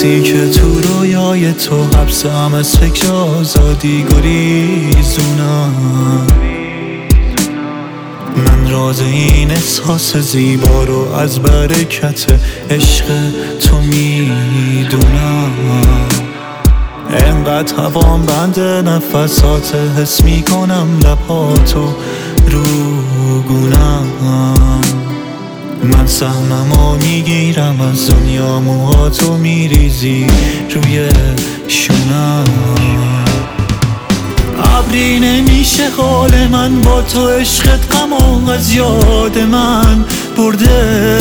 وقتی که تو رویای تو حبسم، از فکر آزادی گریزونم. من راز این احساس زیبا رو از برکت عشق تو میدونم. انقدر هوام بند نفسات، حس میکنم لباتو رو گونم. من سهممو میگیرم از دنیا، موهاتو میریزی روی شونم. ابری نمیشه حال من با تو، عشقت غمو از یاد من برده.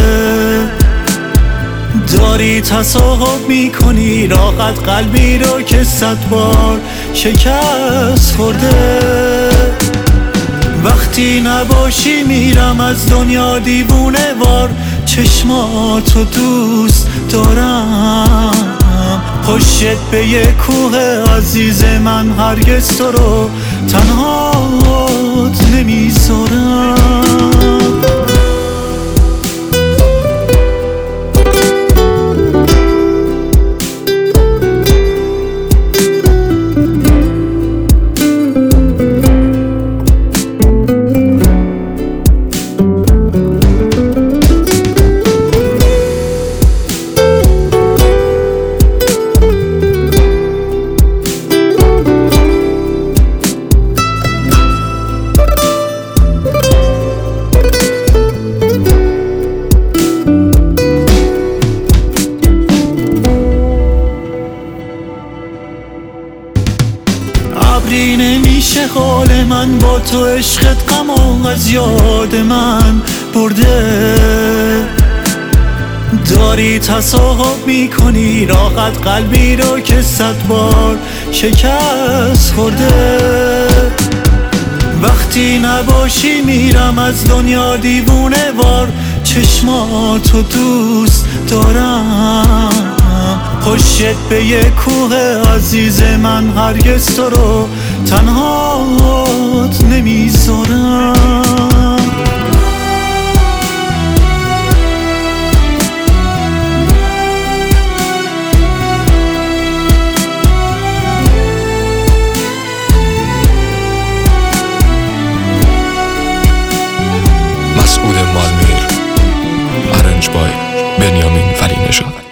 داری تصاحب میکنی راحت قلبی رو که 100 بار شکست خورده. وقتی نباشی میرم از دنیا دیوونه وار، چشماتو دوست دارم. پشت به یه کوه عزیز من، هرگز تو رو تنهات نمیذارم. ابری نمیشه حال من با تو، عشقت غمو از یاد من برده. داری تصاحب میکنی راحت قلبی رو که 100 بار شکست خورده. وقتی نباشی میرم از دنیا دیوونه وار، چشماتو دوست دارم. پشت به یه کوه عزیز من، هرگز تو رو تنهات نمیذارم. مسئول مالمیر، ارنج بای بنیامین فرینژاد.